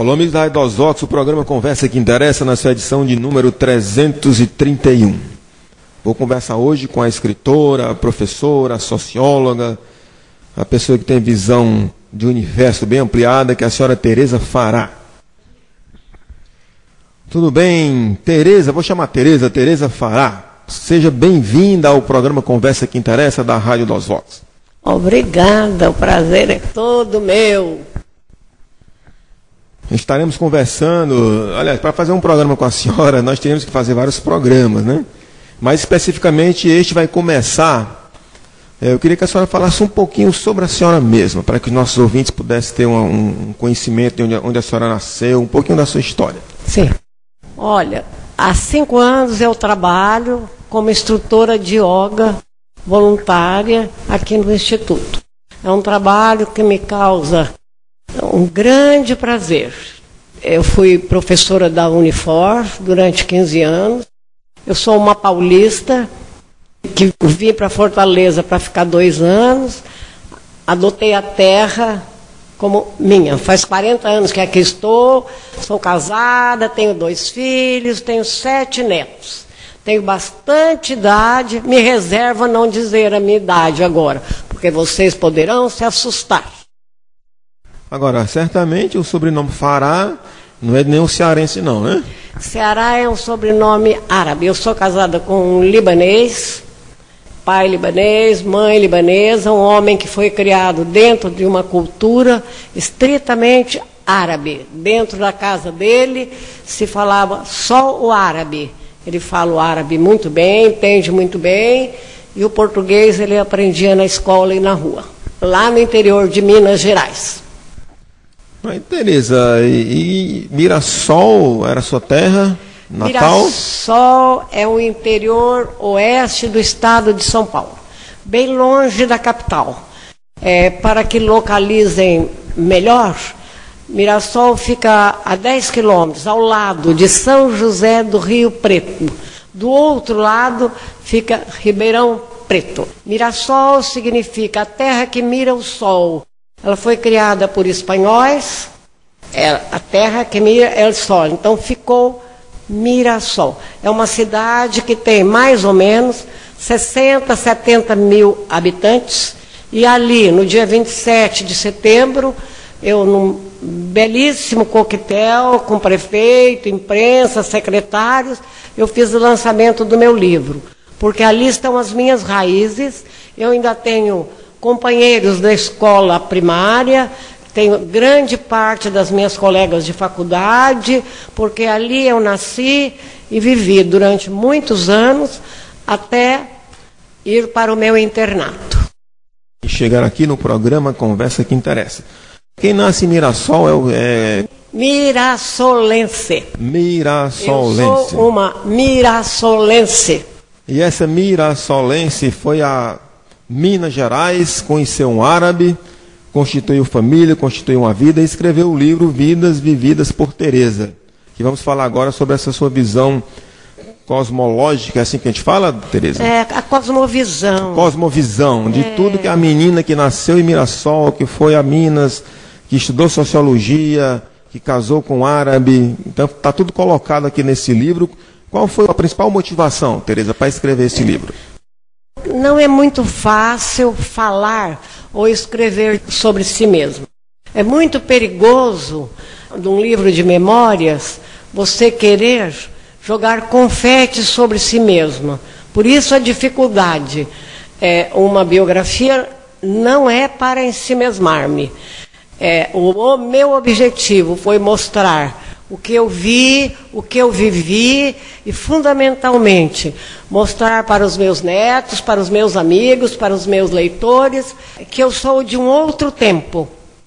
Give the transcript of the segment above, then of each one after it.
Alô, amigos da Rádio Osvox, o programa Conversa que Interessa, na sua edição de número 331. Vou conversar hoje com a escritora, a professora, a socióloga, a pessoa que tem visão de universo bem ampliada, que é a senhora Tereza Fará. Tudo bem, Tereza? Vou chamar Tereza Fará. Seja bem-vinda ao programa Conversa que Interessa da Rádio Osvox. Obrigada, o prazer é todo meu. Estaremos conversando, aliás, para fazer um programa com a senhora, nós teremos que fazer vários programas, né? Mas especificamente este vai começar. Eu queria que a senhora falasse um pouquinho sobre a senhora mesma, para que os nossos ouvintes pudessem ter um conhecimento de onde a senhora nasceu, um pouquinho da sua história. Sim. Olha, há 5 anos eu trabalho como instrutora de yoga voluntária aqui no Instituto. É um trabalho que me causa um grande prazer. Eu fui professora da Unifor durante 15 anos. Eu sou uma paulista que vim para Fortaleza para ficar 2 anos. Adotei a terra como minha. Faz 40 anos que aqui estou. Sou casada, tenho 2 filhos, tenho 7 netos. Tenho bastante idade. Me reservo a não dizer a minha idade agora, porque vocês poderão se assustar. Agora, certamente o sobrenome Fará não é nem um cearense não, né? Ceará é um sobrenome árabe. Eu sou casada com um libanês, pai libanês, mãe libanesa, um homem que foi criado dentro de uma cultura estritamente árabe. Dentro da casa dele se falava só o árabe. Ele fala o árabe muito bem, entende muito bem, e o português ele aprendia na escola e na rua, lá no interior de Minas Gerais. Mas, Tereza, e Mirassol era sua terra natal? Mirassol é o interior oeste do estado de São Paulo, bem longe da capital. Para que localizem melhor, Mirassol fica a 10 quilômetros ao lado de São José do Rio Preto. Do outro lado fica Ribeirão Preto. Mirassol significa a terra que mira o sol. Ela foi criada por espanhóis, a terra que mira é o sol, então ficou Mirassol. É uma cidade que tem mais ou menos 60, 70 mil habitantes, e ali, no dia 27 de setembro, eu, num belíssimo coquetel com prefeito, imprensa, secretários, eu fiz o lançamento do meu livro, porque ali estão as minhas raízes. Eu ainda tenho companheiros da escola primária, tenho grande parte das minhas colegas de faculdade, porque ali eu nasci e vivi durante muitos anos, até ir para o meu internato. E chegar aqui no programa Conversa que Interessa. Quem nasce em Mirassol é mirassolense. Mirassolense. Eu sou uma mirassolense. E essa mirassolense foi a Minas Gerais, conheceu um árabe, constituiu família, constituiu uma vida e escreveu o livro Vidas Vividas por Tereza. Que vamos falar agora sobre essa sua visão cosmológica, é assim que a gente fala, Tereza? A cosmovisão. Cosmovisão, de tudo que a menina que nasceu em Mirassol, que foi a Minas, que estudou sociologia, que casou com um árabe. Então está tudo colocado aqui nesse livro. Qual foi a principal motivação, Tereza, para escrever esse livro? Não é muito fácil falar ou escrever sobre si mesmo. É muito perigoso, num livro de memórias, você querer jogar confete sobre si mesmo. Por isso a dificuldade. Uma biografia não é para ensimesmar-me. O meu objetivo foi mostrar o que eu vi, o que eu vivi e, fundamentalmente, mostrar para os meus netos, para os meus amigos, para os meus leitores, que eu sou de um outro tempo,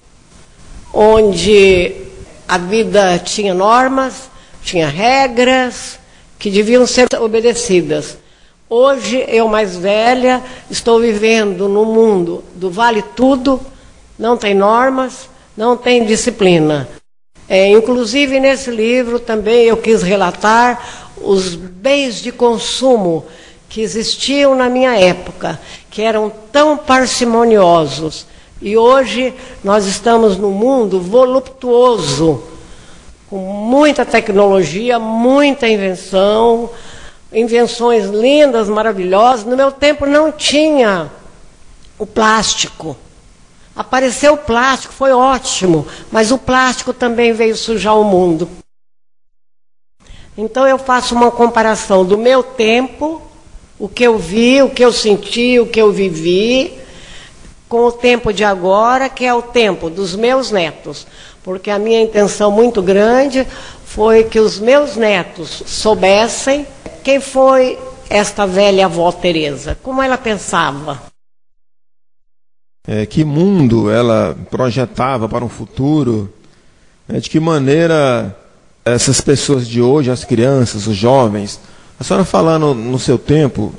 onde a vida tinha normas, tinha regras que deviam ser obedecidas. Hoje, eu mais velha, estou vivendo no mundo do vale tudo, não tem normas, não tem disciplina. Inclusive, nesse livro também eu quis relatar os bens de consumo que existiam na minha época, que eram tão parcimoniosos. E hoje nós estamos num mundo voluptuoso, com muita tecnologia, muita invenção, invenções lindas, maravilhosas. No meu tempo não tinha o plástico. Apareceu o plástico, foi ótimo, mas o plástico também veio sujar o mundo. Então eu faço uma comparação do meu tempo, o que eu vi, o que eu senti, o que eu vivi, com o tempo de agora, que é o tempo dos meus netos. Porque a minha intenção muito grande foi que os meus netos soubessem quem foi esta velha avó Teresa, como ela pensava. Que mundo ela projetava para um futuro, de que maneira essas pessoas de hoje, as crianças, os jovens, a senhora falando no seu tempo,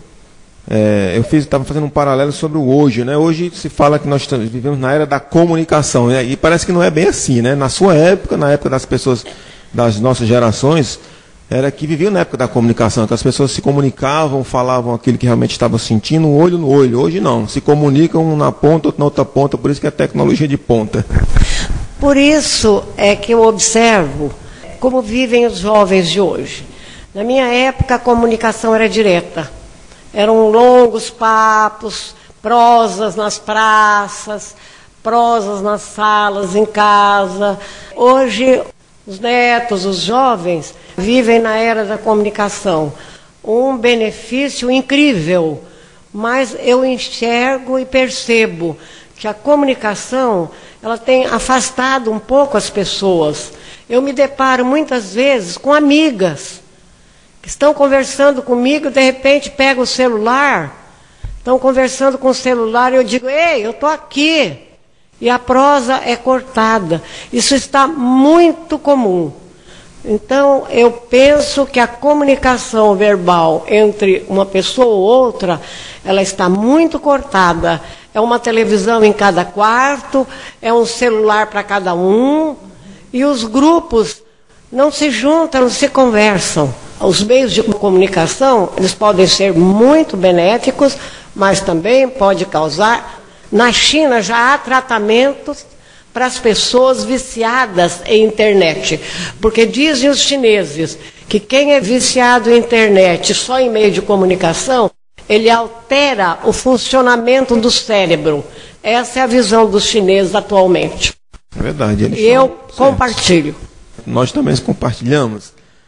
eu estava fazendo um paralelo sobre o hoje, né? Hoje se fala que nós vivemos na era da comunicação, né? E parece que não é bem assim, né? Na sua época, na época das pessoas das nossas gerações, era que viviam na época da comunicação, que as pessoas se comunicavam, falavam aquilo que realmente estavam sentindo, um olho no olho. Hoje não, se comunicam um na ponta, outro na outra ponta, por isso que é tecnologia de ponta. Por isso é que eu observo como vivem os jovens de hoje. Na minha época a comunicação era direta. Eram longos papos, prosas nas praças, prosas nas salas, em casa. Hoje os netos, os jovens, vivem na era da comunicação. Um benefício incrível, mas eu enxergo e percebo que a comunicação ela tem afastado um pouco as pessoas. Eu me deparo muitas vezes com amigas que estão conversando comigo, de repente pegam o celular, estão conversando com o celular e eu digo, ei, eu estou aqui. E a prosa é cortada. Isso está muito comum. Então, eu penso que a comunicação verbal entre uma pessoa ou outra, ela está muito cortada. É uma televisão em cada quarto, é um celular para cada um, e os grupos não se juntam, não se conversam. Os meios de comunicação, eles podem ser muito benéficos, mas também pode causar. Na China já há tratamentos para as pessoas viciadas em internet. Porque dizem os chineses que quem é viciado em internet só em meio de comunicação, ele altera o funcionamento do cérebro. Essa é a visão dos chineses atualmente. É verdade. E eu compartilho. Nós também compartilhamos.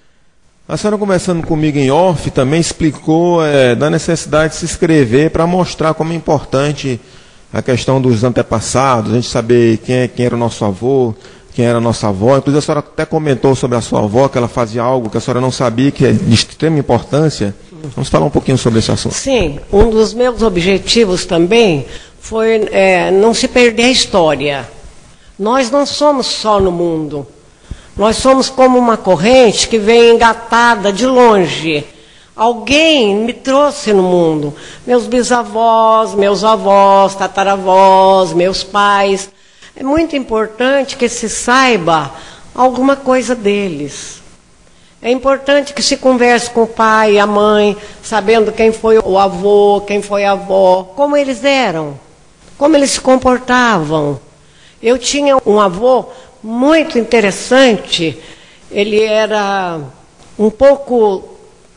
A senhora, conversando comigo em off, também explicou da necessidade de se inscrever para mostrar como é importante a questão dos antepassados, a gente saber quem era o nosso avô, quem era a nossa avó. Inclusive a senhora até comentou sobre a sua avó, que ela fazia algo que a senhora não sabia, que é de extrema importância. Vamos falar um pouquinho sobre esse assunto. Sim, um dos meus objetivos também foi não se perder a história. Nós não somos só no mundo. Nós somos como uma corrente que vem engatada de longe. Alguém me trouxe no mundo. Meus bisavós, meus avós, tataravós, meus pais. É muito importante que se saiba alguma coisa deles. É importante que se converse com o pai e a mãe, sabendo quem foi o avô, quem foi a avó, como eles eram, como eles se comportavam. Eu tinha um avô muito interessante. Ele era um pouco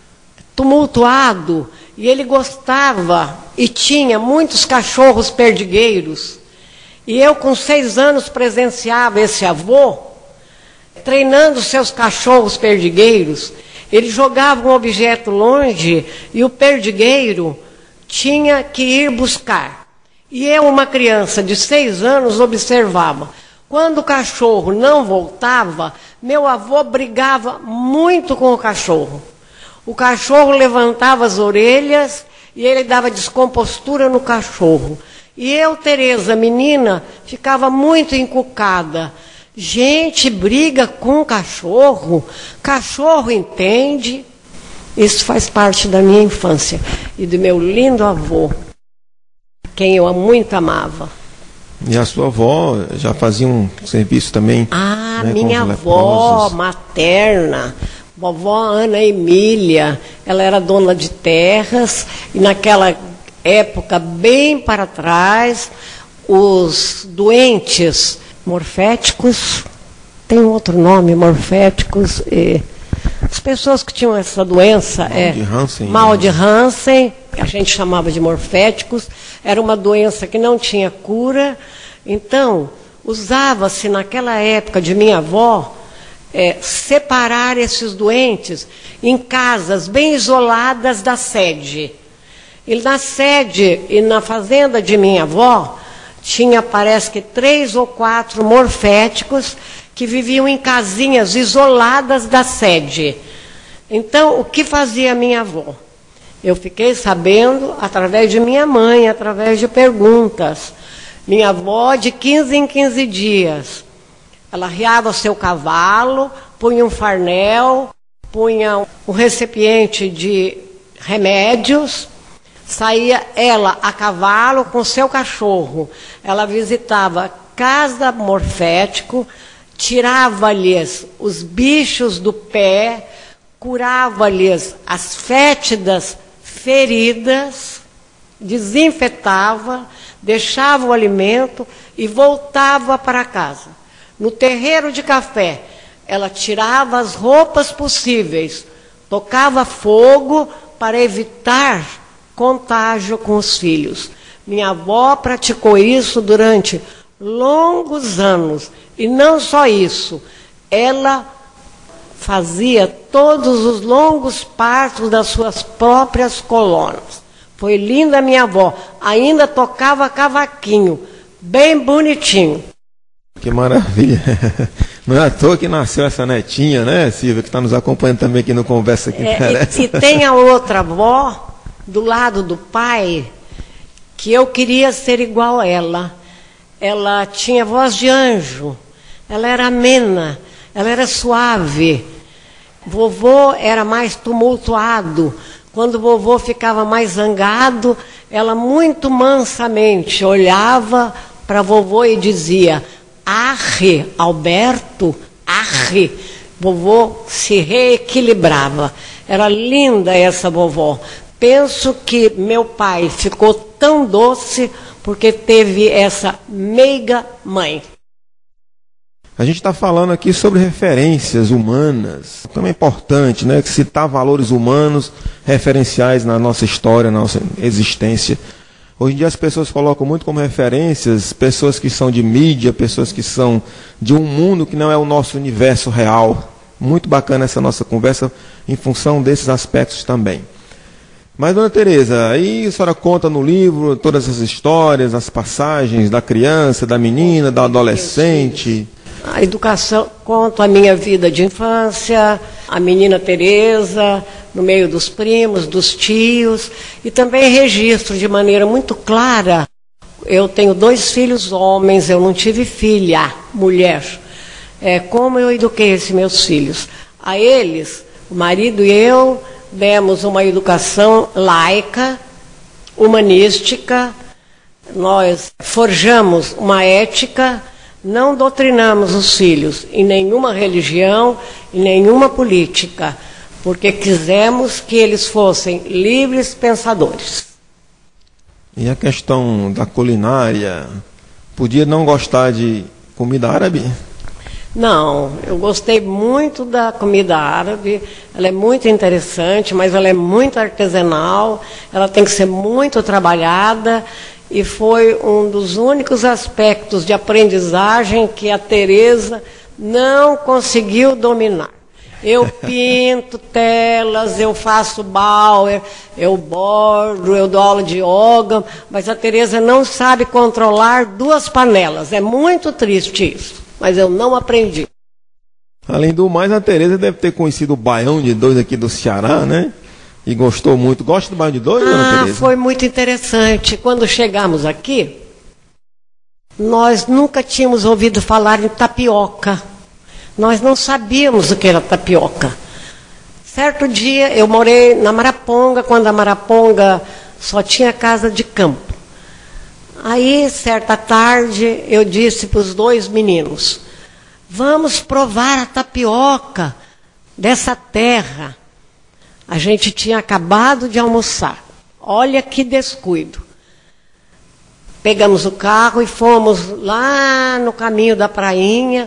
tumultuado, e ele gostava e tinha muitos cachorros perdigueiros. E eu, com 6 anos, presenciava esse avô treinando seus cachorros perdigueiros. Ele jogava um objeto longe e o perdigueiro tinha que ir buscar. E eu, uma criança de 6 anos, observava. Quando o cachorro não voltava, meu avô brigava muito com o cachorro. O cachorro levantava as orelhas e ele dava descompostura no cachorro. E eu, Tereza, menina, ficava muito encucada. Gente, briga com o cachorro? Cachorro entende? Isso faz parte da minha infância e do meu lindo avô, quem eu muito amava. E a sua avó já fazia um serviço também? Ah, né, minha avó materna, vovó Ana Emília, ela era dona de terras, e naquela época, bem para trás, os doentes morféticos tem outro nome, morféticos. As pessoas que tinham essa doença, mal de Hansen, que a gente chamava de morféticos, era uma doença que não tinha cura. Então, usava-se naquela época de minha avó, separar esses doentes em casas bem isoladas da sede. E na sede e na fazenda de minha avó, tinha, parece que 3 ou 4 morféticos que viviam em casinhas isoladas da sede. Então, o que fazia minha avó? Eu fiquei sabendo através de minha mãe, através de perguntas. Minha avó, de 15 em 15 dias, ela arriava o seu cavalo, punha um farnel, punha um recipiente de remédios, saía ela a cavalo com seu cachorro. Ela visitava cada morfético, tirava-lhes os bichos do pé, curava-lhes as fétidas feridas, desinfetava, deixava o alimento e voltava para casa. No terreiro de café, ela tirava as roupas possíveis, tocava fogo para evitar contágio com os filhos. Minha avó praticou isso durante longos anos. E não só isso, ela fazia todos os longos partos das suas próprias colonas. Foi linda minha avó, ainda tocava cavaquinho, bem bonitinho. Que maravilha. Não é à toa que nasceu essa netinha, né, Silvia, que está nos acompanhando também aqui no Conversa que Interessa. E tem a outra avó, do lado do pai, que eu queria ser igual a ela. Ela tinha voz de anjo, ela era amena, ela era suave. Vovô era mais tumultuado. Quando vovô ficava mais zangado, ela muito mansamente olhava para vovô e dizia: arre, Alberto, arre. Vovô se reequilibrava. Era linda essa vovó. Penso que meu pai ficou tão doce porque teve essa meiga mãe. A gente está falando aqui sobre referências humanas. Como é importante, né, citar valores humanos referenciais na nossa história, na nossa existência. Hoje em dia as pessoas colocam muito como referências pessoas que são de mídia, pessoas que são de um mundo que não é o nosso universo real. Muito bacana essa nossa conversa em função desses aspectos também. Mas, dona Tereza, aí a senhora conta no livro todas as histórias, as passagens da criança, da menina, da adolescente. A educação, conto a minha vida de infância, a menina Tereza, no meio dos primos, dos tios, e também registro de maneira muito clara. Eu tenho 2 filhos homens, eu não tive filha, mulher. Como eu eduquei esses meus filhos? A eles, o marido e eu, demos uma educação laica, humanística, nós forjamos uma ética. Não doutrinamos os filhos em nenhuma religião, em nenhuma política, porque quisemos que eles fossem livres pensadores. E a questão da culinária, podia não gostar de comida árabe? Não, eu gostei muito da comida árabe, ela é muito interessante, mas ela é muito artesanal, ela tem que ser muito trabalhada. E foi um dos únicos aspectos de aprendizagem que a Tereza não conseguiu dominar. Eu pinto telas, eu faço Bauer, eu bordo, eu dou aula de yoga, mas a Tereza não sabe controlar 2 panelas. É muito triste isso, mas eu não aprendi. Além do mais, a Tereza deve ter conhecido o Baião de Dois aqui do Ceará, né? E gostou muito. Gosta do Baião de Dois, dona Tereza? Foi muito interessante. Quando chegamos aqui, nós nunca tínhamos ouvido falar em tapioca. Nós não sabíamos o que era tapioca. Certo dia, eu morei na Maraponga, quando a Maraponga só tinha casa de campo. Aí, certa tarde, eu disse para os 2 meninos: vamos provar a tapioca dessa terra. A gente tinha acabado de almoçar. Olha que descuido. Pegamos o carro e fomos lá no caminho da prainha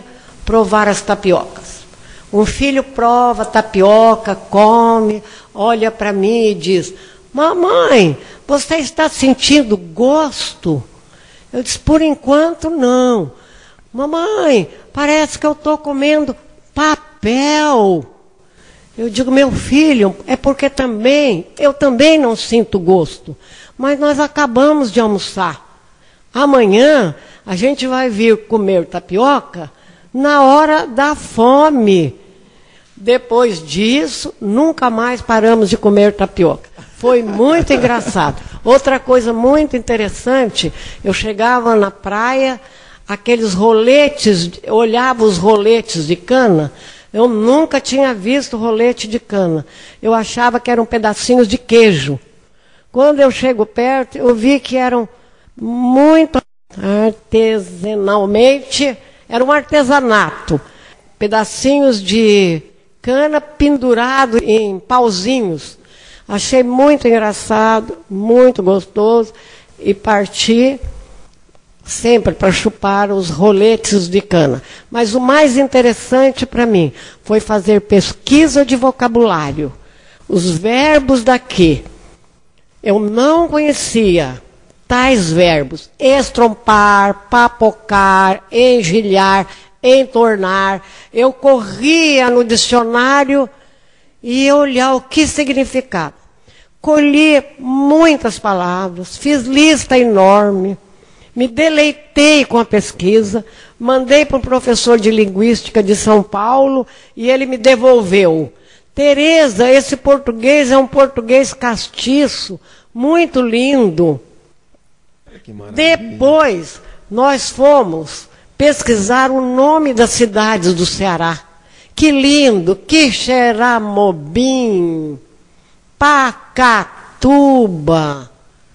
provar as tapiocas. Um filho prova tapioca, come, olha para mim e diz: mamãe, você está sentindo gosto? Eu disse: por enquanto não. Mamãe, parece que eu estou comendo papel. Eu digo: meu filho, é porque eu também não sinto gosto. Mas nós acabamos de almoçar. Amanhã a gente vai vir comer tapioca na hora da fome. Depois disso, nunca mais paramos de comer tapioca. Foi muito engraçado. Outra coisa muito interessante, eu chegava na praia, aqueles roletes, eu olhava os roletes de cana, eu nunca tinha visto rolete de cana. Eu achava que eram pedacinhos de queijo. Quando eu chego perto, eu vi que eram muito artesanalmente, era um artesanato. Pedacinhos de cana pendurado em pauzinhos. Achei muito engraçado, muito gostoso, e parti sempre para chupar os roletes de cana. Mas o mais interessante para mim foi fazer pesquisa de vocabulário. Os verbos daqui, eu não conhecia tais verbos: estrompar, papocar, engelhar, entornar. Eu corria no dicionário e ia olhar o que significava. Colhi muitas palavras, fiz lista enorme, me deleitei com a pesquisa, mandei para um professor de linguística de São Paulo e ele me devolveu: Tereza, esse português é um português castiço, muito lindo. Depois, nós fomos pesquisar o nome das cidades do Ceará. Que lindo! Quixeramobim, Pacatuba,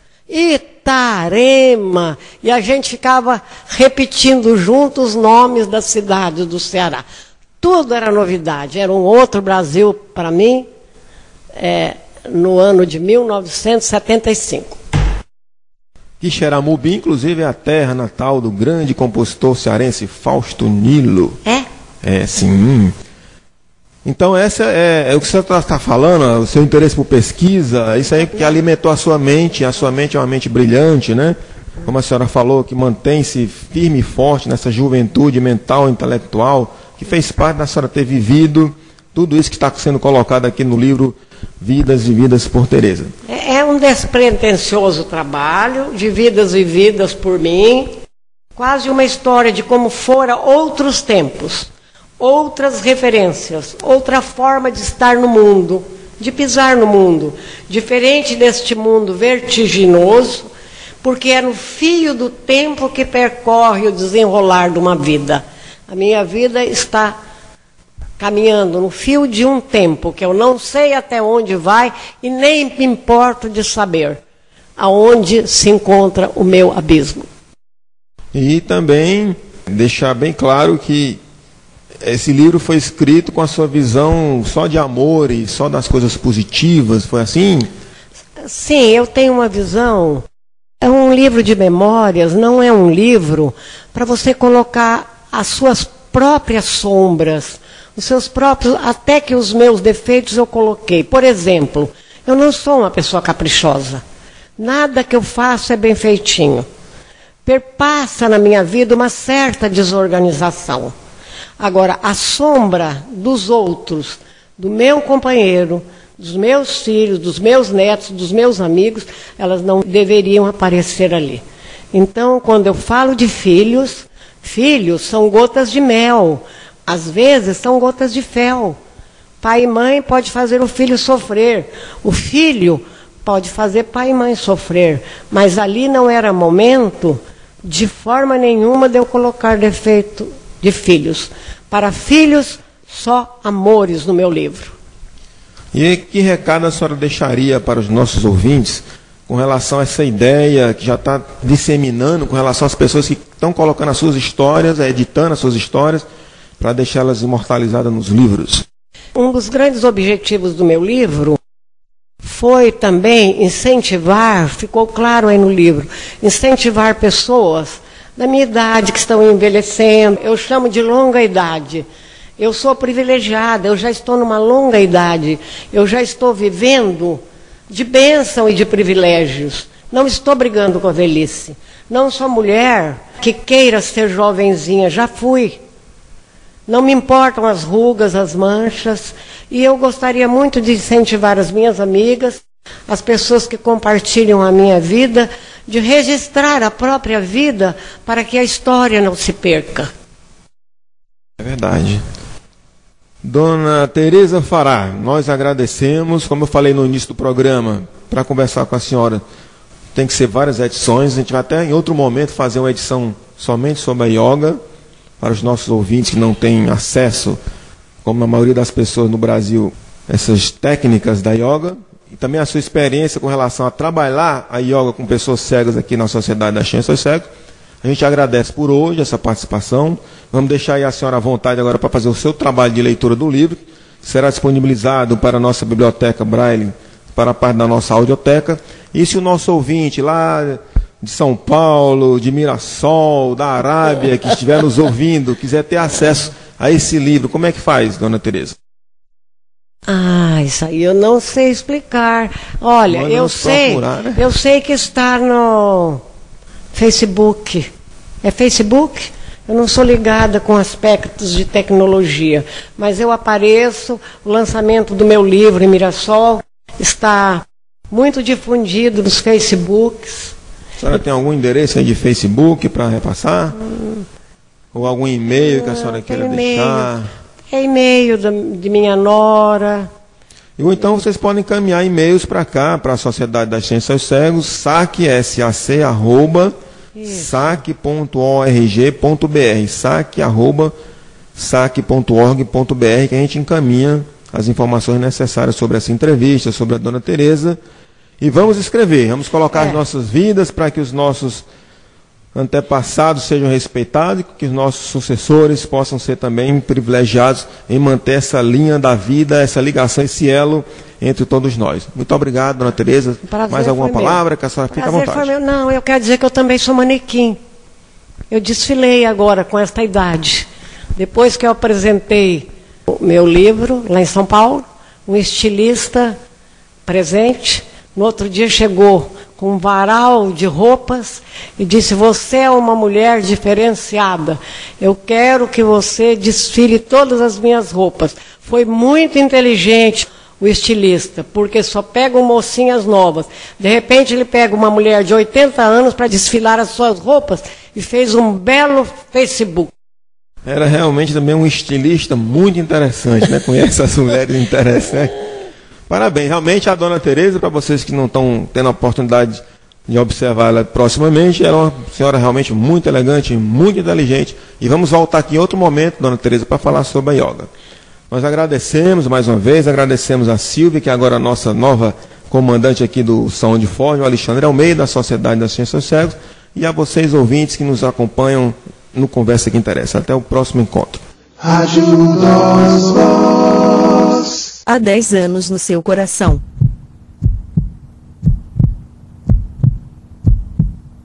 Itarema. E a gente ficava repetindo junto os nomes das cidades do Ceará. Tudo era novidade, era um outro Brasil para mim, no ano de 1975. Quixeramobim, inclusive, é a terra natal do grande compositor cearense Fausto Nilo. É? É, sim. Então, essa é o que você está falando, o seu interesse por pesquisa, isso aí que alimentou a sua mente é uma mente brilhante, né? Como a senhora falou, que mantém-se firme e forte nessa juventude mental e intelectual, que fez parte da senhora ter vivido tudo isso que está sendo colocado aqui no livro Vidas Vividas por Tereza. É um despretensioso trabalho de vidas vividas por mim, quase uma história de como fora outros tempos, outras referências, outra forma de estar no mundo, de pisar no mundo, diferente deste mundo vertiginoso, porque é no fio do tempo que percorre o desenrolar de uma vida. A minha vida está caminhando no fio de um tempo que eu não sei até onde vai e nem me importo de saber aonde se encontra o meu abismo. E também deixar bem claro que esse livro foi escrito com a sua visão só de amor e só das coisas positivas, foi assim? Sim, eu tenho uma visão. É um livro de memórias, não é um livro para você colocar as suas próprias sombras, os seus próprios, até que os meus defeitos eu coloquei. Por exemplo, eu não sou uma pessoa caprichosa. Nada que eu faço é bem feitinho. Perpassa na minha vida uma certa desorganização. Agora, a sombra dos outros, do meu companheiro, dos meus filhos, dos meus netos, dos meus amigos, elas não deveriam aparecer ali. Então, quando eu falo de filhos, filhos são gotas de mel. Às vezes são gotas de fel. Pai e mãe pode fazer o filho sofrer. O filho pode fazer pai e mãe sofrer. Mas ali não era momento, de forma nenhuma, de eu colocar defeito de filhos. Para filhos, só amores no meu livro. E que recado a senhora deixaria para os nossos ouvintes com relação a essa ideia que já está disseminando, com relação às pessoas que estão colocando as suas histórias, editando as suas histórias, para deixá-las imortalizadas nos livros? Um dos grandes objetivos do meu livro foi também incentivar, ficou claro aí no livro, incentivar pessoas da minha idade que estão envelhecendo. Eu chamo de longa idade. Eu sou privilegiada, eu já estou numa longa idade. Eu já estou vivendo de bênção e de privilégios. Não estou brigando com a velhice. Não sou mulher que queira ser jovenzinha, já fui. Não me importam as rugas, as manchas. E eu gostaria muito de incentivar as minhas amigas, as pessoas que compartilham a minha vida, de registrar a própria vida para que a história não se perca. É verdade. Dona Tereza Fará, nós agradecemos, como eu falei no início do programa, para conversar com a senhora, tem que ser várias edições, a gente vai até em outro momento fazer uma edição somente sobre a yoga, para os nossos ouvintes que não têm acesso, como a maioria das pessoas no Brasil, essas técnicas da yoga, e também a sua experiência com relação a trabalhar a yoga com pessoas cegas aqui na Sociedade das Ciências Cegas. A gente agradece por hoje essa participação. Vamos deixar aí a senhora à vontade agora para fazer o seu trabalho de leitura do livro, que será disponibilizado para a nossa biblioteca Braille, para a parte da nossa audioteca. E se o nosso ouvinte lá de São Paulo, de Mirassol, da Arábia, que estiver nos ouvindo, quiser ter acesso a esse livro, como é que faz, dona Tereza? Isso aí eu não sei explicar. Olha, eu sei que está no Facebook. É Facebook? Eu não sou ligada com aspectos de tecnologia, mas eu apareço, o lançamento do meu livro em Mirassol está muito difundido nos Facebooks. A senhora tem algum endereço aí de Facebook para repassar? Ou algum e-mail que a senhora queira deixar? É e-mail de minha nora. Ou então vocês podem encaminhar e-mails para cá, para a Sociedade das Ciências Cegos, sac@sac.org.br, sac@sac.org.br, que a gente encaminha as informações necessárias sobre essa entrevista, sobre a dona Tereza. E vamos escrever, vamos colocar as nossas vidas para que os nossos antepassados sejam respeitados e que os nossos sucessores possam ser também privilegiados em manter essa linha da vida, essa ligação, esse elo entre todos nós. Muito obrigado, dona Tereza. Mais alguma palavra que a senhora fique à vontade? Não, eu quero dizer que eu também sou manequim. Eu desfilei agora com esta idade. Depois que eu apresentei o meu livro lá em São Paulo, um estilista presente, no outro dia chegou com um varal de roupas e disse: você é uma mulher diferenciada, eu quero que você desfile todas as minhas roupas. Foi muito inteligente o estilista, porque só pega mocinhas novas. De repente ele pega uma mulher de 80 anos para desfilar as suas roupas e fez um belo Facebook. Era realmente também um estilista muito interessante, né? Conhece as mulheres interessantes. Parabéns, realmente a dona Tereza, para vocês que não estão tendo a oportunidade de observar ela proximamente, ela é uma senhora realmente muito elegante, muito inteligente. E vamos voltar aqui em outro momento, dona Tereza, para falar sobre a yoga. Nós agradecemos mais uma vez, agradecemos a Silvia, que é agora a nossa nova comandante aqui do Saúde Forte, o Alexandre Almeida, da Sociedade das Ciências Cegas, e a vocês ouvintes que nos acompanham no Conversa que Interessa. Até o próximo encontro. Há 10 anos no seu coração.